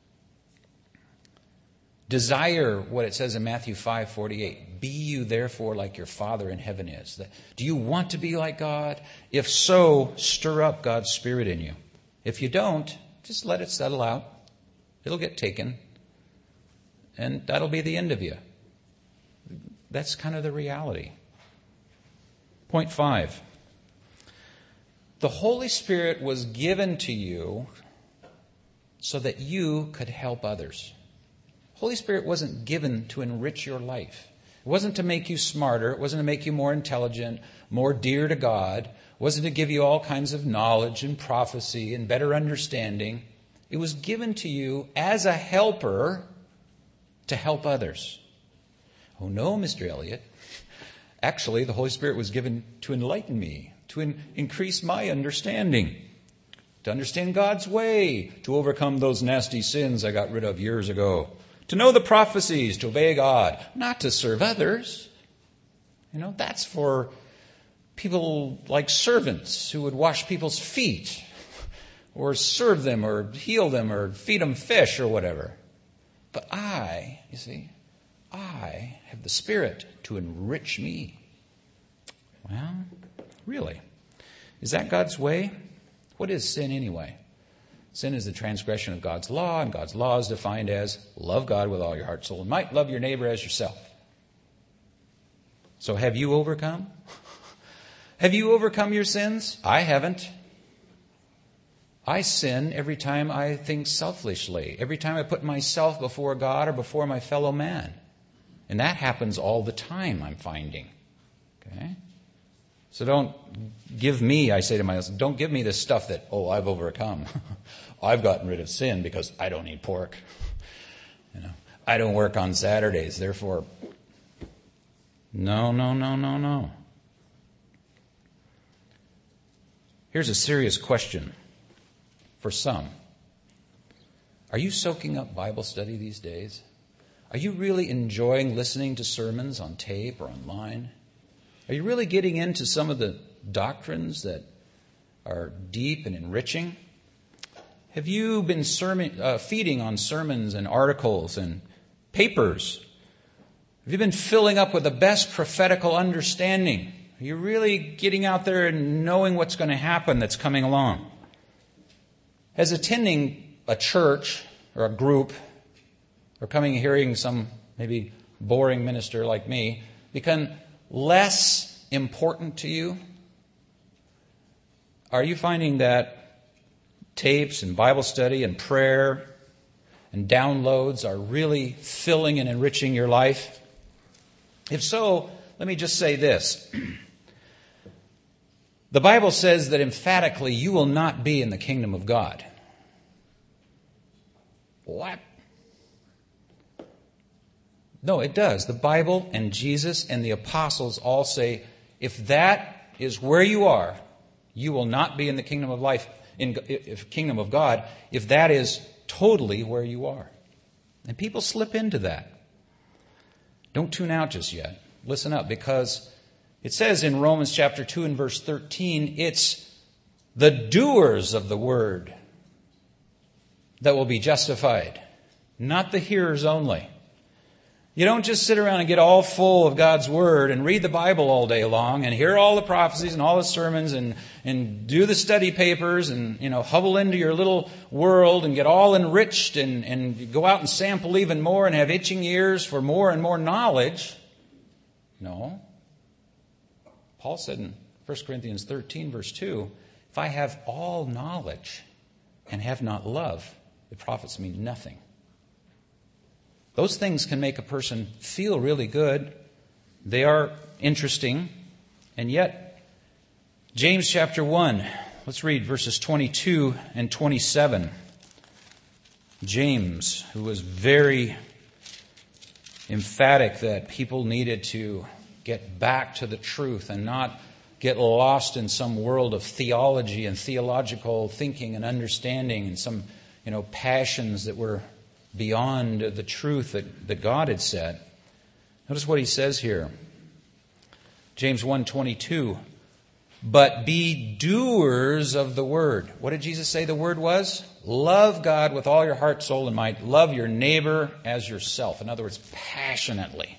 Desire what it says in Matthew 5:48. Be you therefore like your Father in heaven is. Do you want to be like God? If so, stir up God's Spirit in you. If you don't, just let it settle out. It'll get taken. And that'll be the end of you. That's kind of the reality. Point 5. The Holy Spirit was given to you so that you could help others. Holy Spirit wasn't given to enrich your life. It wasn't to make you smarter. It wasn't to make you more intelligent, more dear to God. It wasn't to give you all kinds of knowledge and prophecy and better understanding. It was given to you as a helper to help others. Oh no, Mr. Elliott. Actually, the Holy Spirit was given to enlighten me, to increase my understanding, to understand God's way, to overcome those nasty sins I got rid of years ago, to know the prophecies, to obey God, not to serve others. That's for people like servants who would wash people's feet or serve them or heal them or feed them fish or whatever. But I have the Spirit to enrich me. Well, really? Is that God's way? What is sin anyway? Sin is the transgression of God's law, and God's law is defined as love God with all your heart, soul, and might, love your neighbor as yourself. So have you overcome? Have you overcome your sins? I haven't. I sin every time I think selfishly, every time I put myself before God or before my fellow man. And that happens all the time, I'm finding. Okay? So don't give me, I say to myself, don't give me this stuff that, I've overcome. I've gotten rid of sin because I don't eat pork. I don't work on Saturdays, therefore. No. Here's a serious question for some. Are you soaking up Bible study these days? Are you really enjoying listening to sermons on tape or online? Are you really getting into some of the doctrines that are deep and enriching? Have you been feeding on sermons and articles and papers? Have you been filling up with the best prophetical understanding? Are you really getting out there and knowing what's going to happen that's coming along? Has attending a church or a group or coming and hearing some maybe boring minister like me become less important to you? Are you finding that tapes and Bible study and prayer and downloads are really filling and enriching your life? If so, let me just say this. The Bible says that emphatically you will not be in the kingdom of God. What? No, it does. The Bible and Jesus and the apostles all say, if that is where you are, you will not be in the kingdom of life, in kingdom of God, if that is totally where you are. And people slip into that. Don't tune out just yet. Listen up, because it says in Romans chapter 2 and verse 13, it's the doers of the word that will be justified, not the hearers only. You don't just sit around and get all full of God's Word and read the Bible all day long and hear all the prophecies and all the sermons and do the study papers and, huddle into your little world and get all enriched and go out and sample even more and have itching ears for more and more knowledge. No. Paul said in 1 Corinthians 13, verse 2, if I have all knowledge and have not love, it profits me nothing. Those things can make a person feel really good. They are interesting. And yet, James chapter 1, let's read verses 22 and 27. James, who was very emphatic that people needed to get back to the truth and not get lost in some world of theology and theological thinking and understanding and some, passions that were beyond the truth that God had said. Notice what he says here. James 1:22. But be doers of the word. What did Jesus say the word was? Love God with all your heart, soul, and might. Love your neighbor as yourself. In other words, passionately.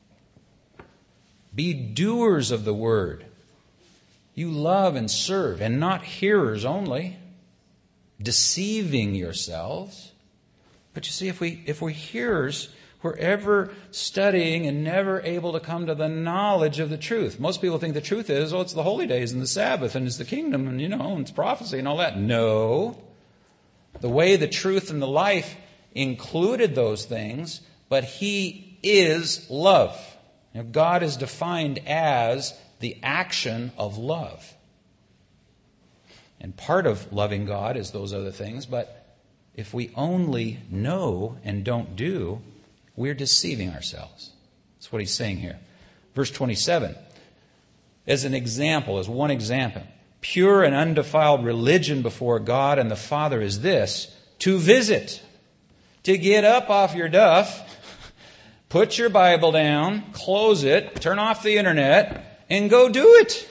Be doers of the word. You love and serve, and not hearers only, deceiving yourselves. But you see, if we're hearers, we're ever studying and never able to come to the knowledge of the truth. Most people think the truth is, it's the holy days and the Sabbath and it's the kingdom and, and it's prophecy and all that. No. The way, the truth, and the life included those things, but He is love. God is defined as the action of love. And part of loving God is those other things, but if we only know and don't do, we're deceiving ourselves. That's what he's saying here. Verse 27, as one example, pure and undefiled religion before God and the Father is this, to visit, to get up off your duff, put your Bible down, close it, turn off the internet, and go do it.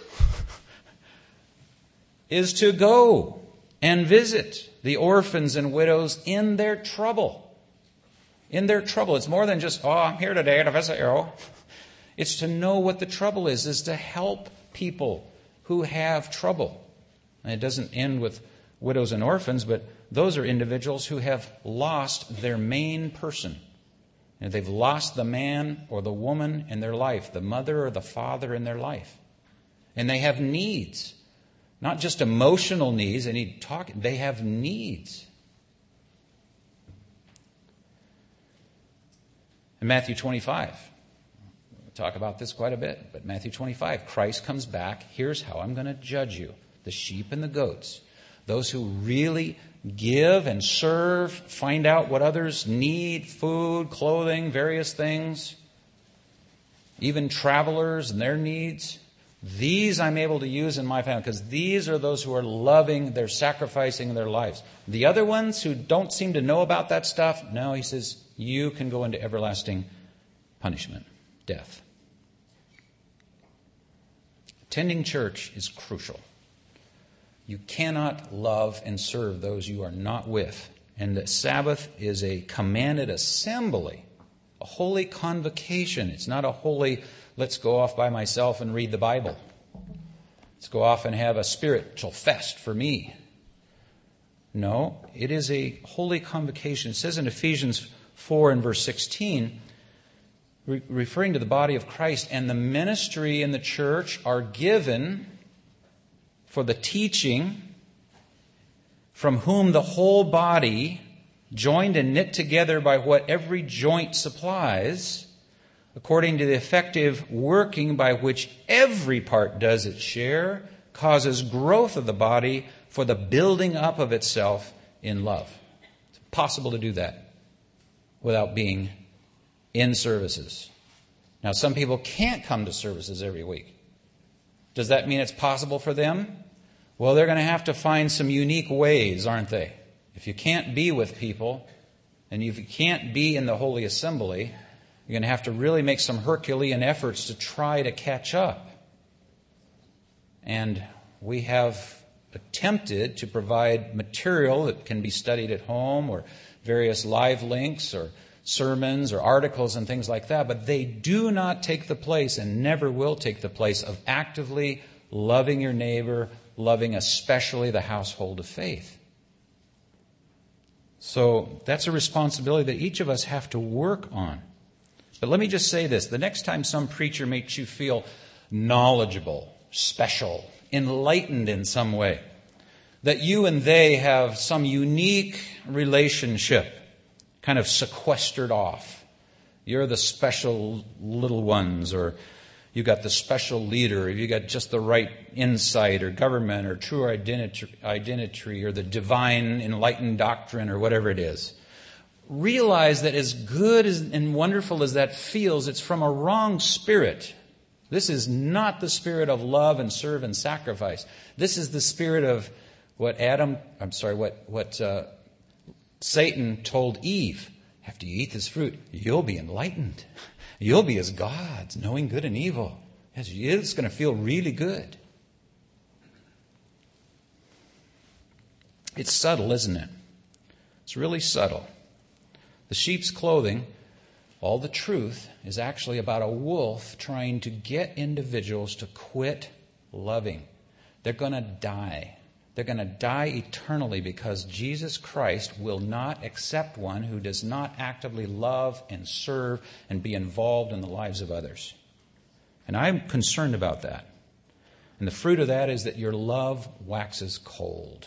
Is to go and visit the orphans and widows in their trouble. In their trouble. It's more than just, I'm here today to visit you. It's to know what the trouble is to help people who have trouble. And it doesn't end with widows and orphans, but those are individuals who have lost their main person. And they've lost the man or the woman in their life, the mother or the father in their life. And they have needs. Not just emotional needs, they have needs. In Matthew 25, we'll talk about this quite a bit, but Matthew 25, Christ comes back. Here's how I'm going to judge you. The sheep and the goats. Those who really give and serve, find out what others need, food, clothing, various things, even travelers and their needs. These I'm able to use in my family because these are those who are loving, they're sacrificing their lives. The other ones who don't seem to know about that stuff, no, he says, you can go into everlasting punishment, death. Attending church is crucial. You cannot love and serve those you are not with. And the Sabbath is a commanded assembly, a holy convocation. It's not a holy, let's go off by myself and read the Bible. Let's go off and have a spiritual fest for me. No, it is a holy convocation. It says in Ephesians 4 and verse 16, referring to the body of Christ, and the ministry in the church are given for the teaching, from whom the whole body, joined and knit together by what every joint supplies, according to the effective working by which every part does its share, causes growth of the body for the building up of itself in love. It's impossible to do that without being in services. Now, some people can't come to services every week. Does that mean it's possible for them? Well, they're going to have to find some unique ways, aren't they? If you can't be with people, and if you can't be in the Holy Assembly, you're going to have to really make some Herculean efforts to try to catch up. And we have attempted to provide material that can be studied at home, or various live links, or sermons or articles and things like that, but they do not take the place and never will take the place of actively loving your neighbor, loving especially the household of faith. So that's a responsibility that each of us have to work on. But let me just say this. The next time some preacher makes you feel knowledgeable, special, enlightened in some way, that you and they have some unique relationship, kind of sequestered off. You're the special little ones, or you got the special leader, or you got just the right insight, or government, or true identity, or the divine enlightened doctrine, or whatever it is. Realize that as good and wonderful as that feels, it's from a wrong spirit. This is not the spirit of love and serve and sacrifice. This is the spirit of what Satan told Eve. After you eat this fruit, you'll be enlightened. You'll be as gods, knowing good and evil. It's going to feel really good. It's subtle, isn't it? It's really subtle. The sheep's clothing, all the truth, is actually about a wolf trying to get individuals to quit loving. They're going to die. They're going to die eternally because Jesus Christ will not accept one who does not actively love and serve and be involved in the lives of others. And I'm concerned about that. And the fruit of that is that your love waxes cold.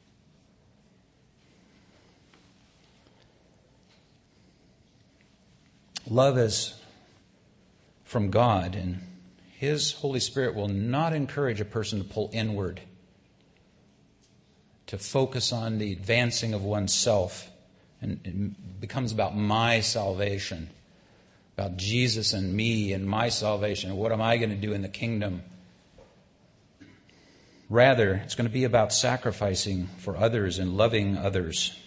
Love is from God, and His Holy Spirit will not encourage a person to pull inward, to focus on the advancing of oneself, and it becomes about my salvation, about Jesus and me and my salvation, and what am I going to do in the kingdom. Rather, it's going to be about sacrificing for others and loving others.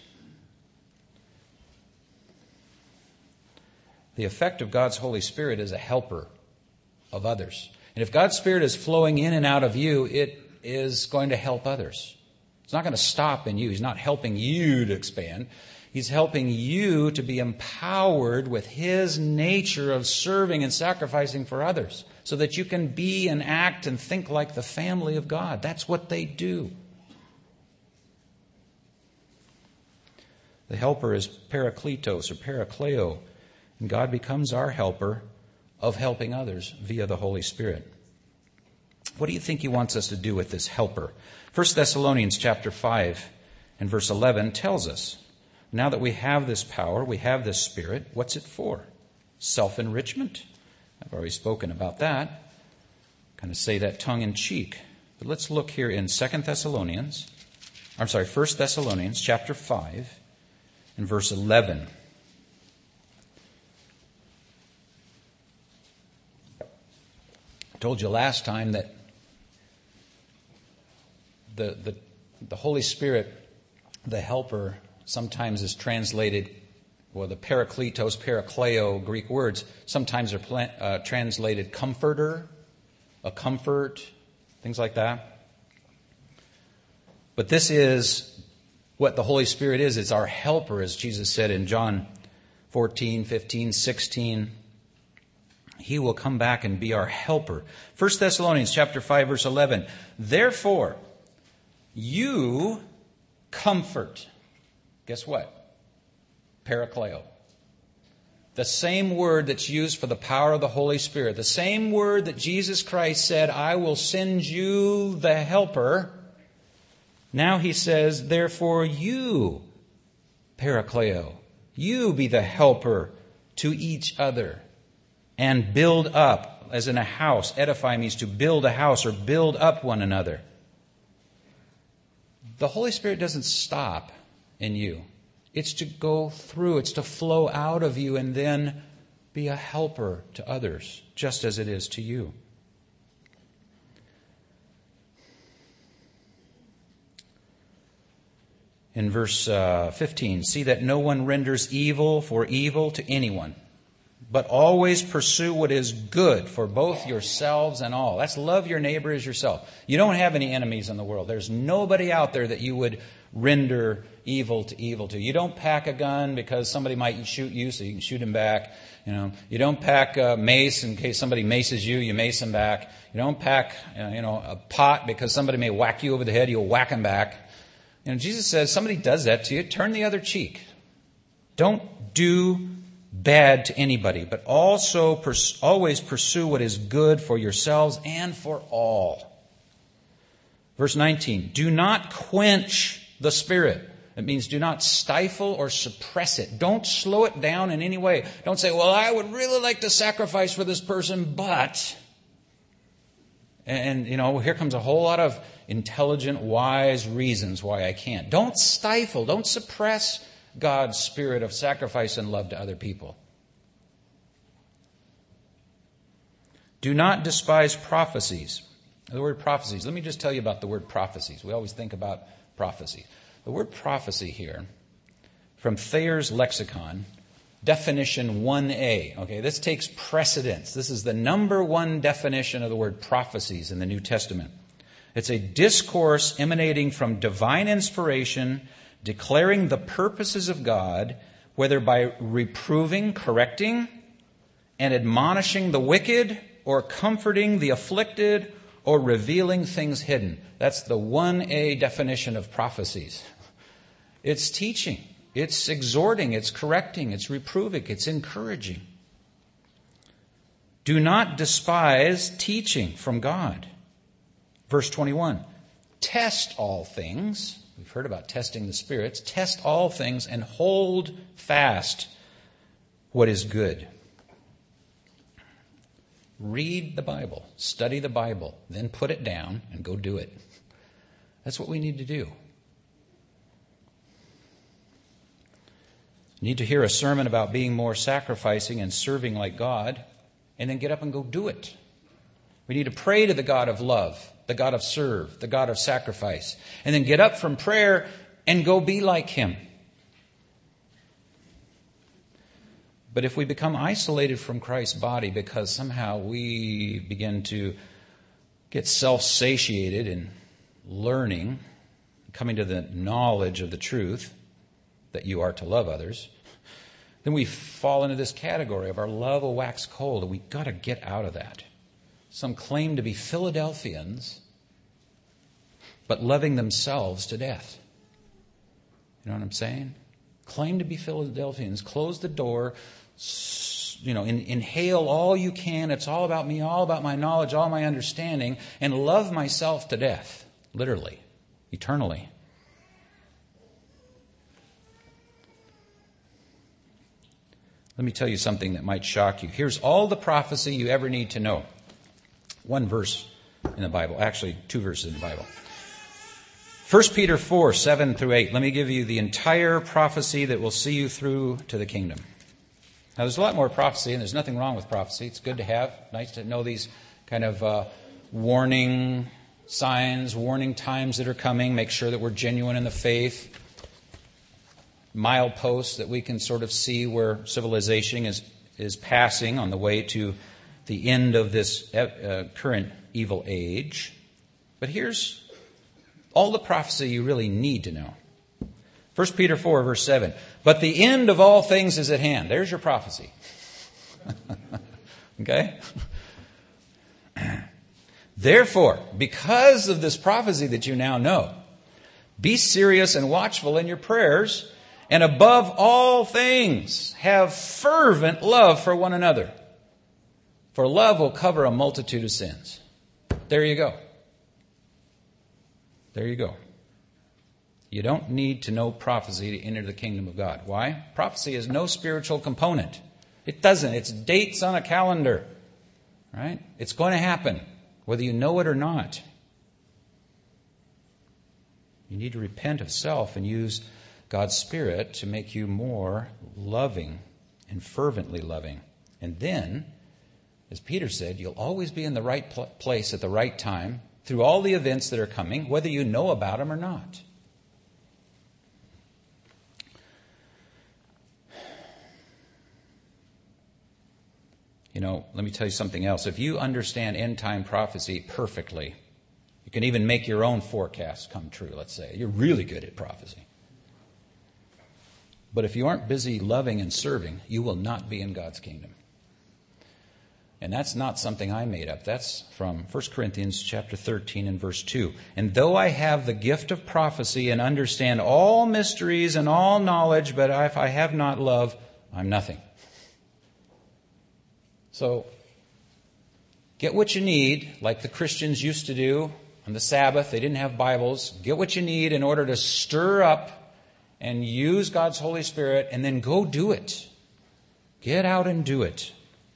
The effect of God's Holy Spirit is a helper of others. And if God's Spirit is flowing in and out of you, it is going to help others. It's not going to stop in you. He's not helping you to expand. He's helping you to be empowered with His nature of serving and sacrificing for others so that you can be and act and think like the family of God. That's what they do. The helper is parakletos or parakleo. And God becomes our helper of helping others via the Holy Spirit. What do you think He wants us to do with this helper? 1 Thessalonians chapter 5 and verse 11 tells us, now that we have this power, we have this Spirit, what's it for? Self-enrichment. I've already spoken about that. Kind of say that tongue in cheek. But let's look here in 1 Thessalonians chapter 5 and verse 11. I told you last time that the Holy Spirit, the helper, sometimes is translated, or the parakletos, parakleo, Greek words, sometimes are translated comforter, a comfort, things like that. But this is what the Holy Spirit is. It's our helper, as Jesus said in John 14, 15, 16. He will come back and be our helper. 1 Thessalonians chapter 5, verse 11. Therefore, you comfort. Guess what? Parakleo. The same word that's used for the power of the Holy Spirit. The same word that Jesus Christ said, I will send you the helper. Now He says, therefore you, parakleo, you be the helper to each other. And build up, as in a house. Edify means to build a house or build up one another. The Holy Spirit doesn't stop in you. It's to go through, it's to flow out of you and then be a helper to others, just as it is to you. In verse 15, see that no one renders evil for evil to anyone. but always pursue what is good for both yourselves and all. That's love your neighbor as yourself. You don't have any enemies in the world. There's nobody out there that you would render evil to. You don't pack a gun because somebody might shoot you, so you can shoot him back. You don't pack a mace in case somebody maces you, you mace him back. You don't pack, a pot because somebody may whack you over the head, you'll whack him back. Jesus says, somebody does that to you, turn the other cheek. Don't do bad to anybody, but also always pursue what is good for yourselves and for all. Verse 19, do not quench the Spirit. It means do not stifle or suppress it. Don't slow it down in any way. Don't say, well, I would really like to sacrifice for this person, but... And here comes a whole lot of intelligent, wise reasons why I can't. Don't stifle, don't suppress God's spirit of sacrifice and love to other people. Do not despise prophecies. The word prophecies, let me just tell you about the word prophecies. We always think about prophecy. The word prophecy here, from Thayer's lexicon, definition 1a. Okay, this takes precedence. This is the number one definition of the word prophecies in the New Testament. It's a discourse emanating from divine inspiration, declaring the purposes of God, whether by reproving, correcting, and admonishing the wicked, or comforting the afflicted, or revealing things hidden. That's the 1a definition of prophecies. It's teaching, it's exhorting, it's correcting, it's reproving, it's encouraging. Do not despise teaching from God. Verse 21, test all things. We've heard about testing the spirits. Test all things and hold fast what is good. Read the Bible, study the Bible, then put it down and go do it. That's what we need to do. You need to hear a sermon about being more sacrificing and serving like God, and then get up and go do it. We need to pray to the God of love, the God of serve, the God of sacrifice, and then get up from prayer and go be like Him. But if we become isolated from Christ's body because somehow we begin to get self-satiated in learning, coming to the knowledge of the truth that you are to love others, then we fall into this category of our love will wax cold, and we've got to get out of that. Some claim to be Philadelphians, but loving themselves to death. You know what I'm saying? Claim to be Philadelphians, close the door, inhale all you can. It's all about me, all about my knowledge, all my understanding, and love myself to death, literally, eternally. Let me tell you something that might shock you. Here's all the prophecy you ever need to know. One verse in the Bible, actually 2 verses in the Bible. 1 Peter 4, 7 through 8. Let me give you the entire prophecy that will see you through to the kingdom. Now, there's a lot more prophecy, and there's nothing wrong with prophecy. It's good to have. Nice to know these kind of warning signs, warning times that are coming. Make sure that we're genuine in the faith. Mileposts that we can sort of see where civilization is passing on the way to the end of this current evil age. But here's all the prophecy you really need to know. 1 Peter 4, verse 7. But the end of all things is at hand. There's your prophecy. Okay? Therefore, because of this prophecy that you now know, be serious and watchful in your prayers, and above all things, have fervent love for one another. For love will cover a multitude of sins. There you go. There you go. You don't need to know prophecy to enter the kingdom of God. Why? Prophecy has no spiritual component. It doesn't. It's dates on a calendar. Right? It's going to happen, whether you know it or not. You need to repent of self and use God's Spirit to make you more loving and fervently loving. And then, as Peter said, you'll always be in the right place at the right time through all the events that are coming, whether you know about them or not. let me tell you something else. If you understand end-time prophecy perfectly, you can even make your own forecasts come true, let's say. You're really good at prophecy. But if you aren't busy loving and serving, you will not be in God's kingdom. And that's not something I made up. That's from 1 Corinthians chapter 13 and verse 2. And though I have the gift of prophecy and understand all mysteries and all knowledge, but if I have not love, I'm nothing. So, get what you need, like the Christians used to do on the Sabbath. They didn't have Bibles. Get what you need in order to stir up and use God's Holy Spirit, and then go do it. Get out and do it.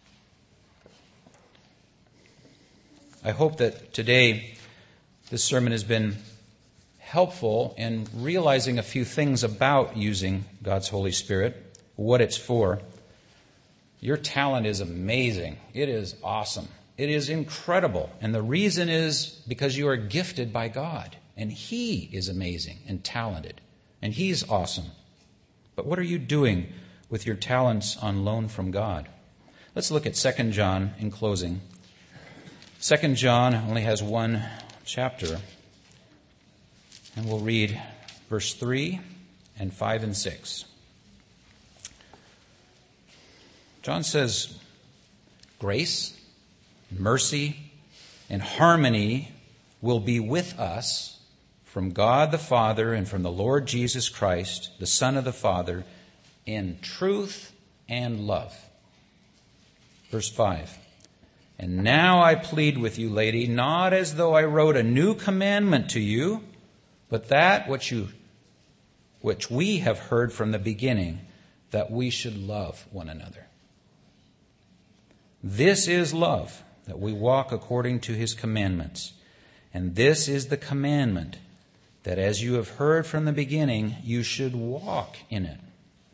I hope that today this sermon has been helpful in realizing a few things about using God's Holy Spirit, what it's for. Your talent is amazing. It is awesome. It is incredible. And the reason is because you are gifted by God. And He is amazing and talented. And He's awesome. But what are you doing with your talents on loan from God? Let's look at 2 John in closing. 2 John only has one chapter. And we'll read verse 3 and 5 and 6. John says, grace, mercy, and harmony will be with us from God the Father and from the Lord Jesus Christ, the Son of the Father, in truth and love. Verse 5. And now I plead with you, lady, not as though I wrote a new commandment to you, but that which we have heard from the beginning, that we should love one another. This is love, that we walk according to His commandments. And this is the commandment, that as you have heard from the beginning, you should walk in it.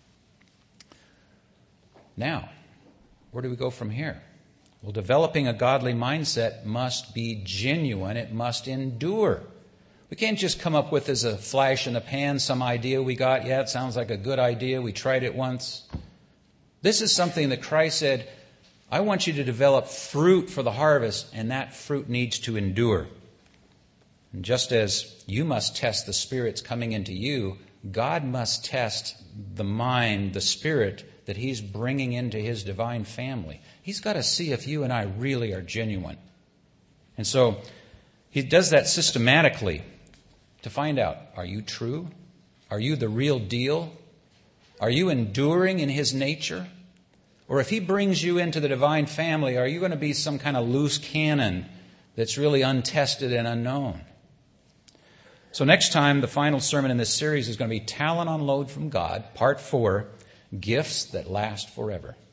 Now, where do we go from here? Well, developing a godly mindset must be genuine. It must endure. We can't just come up with as a flash in the pan some idea we got. Yeah, it sounds like a good idea. We tried it once. This is something that Christ said, I want you to develop fruit for the harvest, and that fruit needs to endure. And just as you must test the spirits coming into you, God must test the mind, the spirit that He's bringing into His divine family. He's got to see if you and I really are genuine. And so He does that systematically to find out, are you true? Are you the real deal? Are you enduring in His nature? Or if He brings you into the divine family, are you going to be some kind of loose cannon that's really untested and unknown? So next time, the final sermon in this series is going to be Talent on Load from God, Part 4, Gifts that Last Forever.